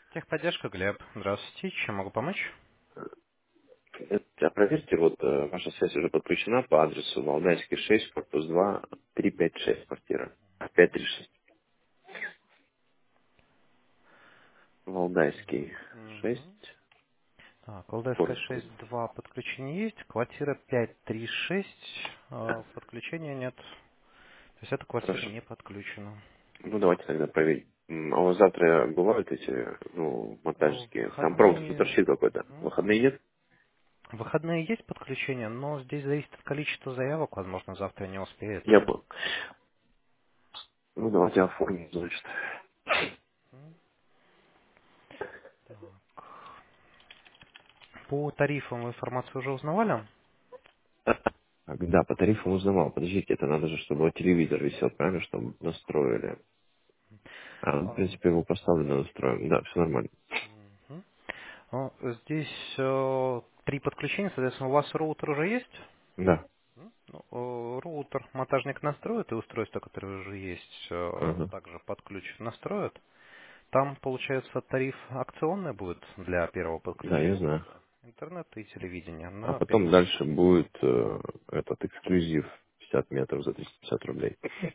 Техподдержка, Глеб. Здравствуйте. Чем могу помочь? Проверьте, вот ваша связь уже подключена по адресу Валдайский 6, корпус 2, 356 квартира. 536. Валдайский 6, Мгм. Так, Алдайская корпус. 6.2 подключение есть. Квартира 536. Подключения нет. То есть эта квартира Хорошо. не подключена. Ну, давайте тогда проверим. А у вас завтра бывают эти, монтажеские? Там промысел Выходные... торчит какой-то. Мгм. Выходные нет? Выходные есть подключение, но здесь зависит от количества заявок. Возможно, завтра не успеет. Я был. Ну, давайте оформим, значит. М, Так. По тарифам вы информацию уже узнавали? Так, да, по тарифу узнавал. Подождите, это надо же, чтобы вот телевизор висел, правильно, чтобы настроили. В А, принципе, его поставлено, настроим. Да, все нормально. мгм. Ну, здесь три подключения, соответственно, у вас роутер уже есть? Да. Ну, роутер монтажник настроит, и устройство, которое уже есть, Ага. также под ключ настроит. Там, получается, тариф акционный будет для первого Да, я подключения. знаю. Это интернет и телевидение А на 5 потом месяцев. дальше будет этот эксклюзив 50 метров за 350 рублей.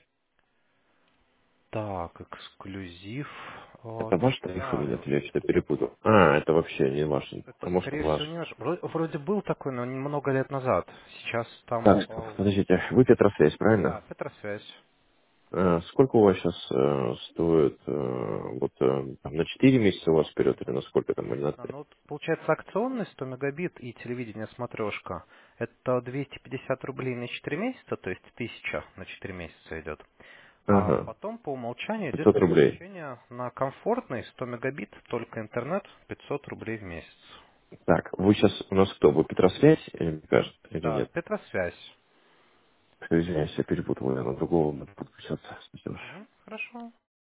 Так, эксклюзив. Это Не ваш тариф или нет? знаю. Или я что-то перепутал? А, это вообще не ваш. А Это, может скорее ваш. всего, не наш. Вроде был такой, но много лет назад. Сейчас там... Так, подождите, вы Петросвязь, Да, правильно? Петросвязь. Сколько у вас сейчас стоит, там, на 4 месяца у вас вперед или на сколько там, или на А, 3? ну, вот, получается, акционный 100 мегабит и телевидение смотрешка. Это 250 рублей на 4 месяца, то есть 1000 на 4 месяца идет. А Ага, потом по умолчанию идет 500 рублей. подключение на комфортный 100 мегабит, только интернет, 500 рублей в месяц. Так, вы сейчас у нас кто? Вы Петросвязь, или, мне кажется, или Да, нет? Петросвязь. Извиняюсь, я перепутал, я на другого буду подключаться. Спасибо. Мгм, хорошо.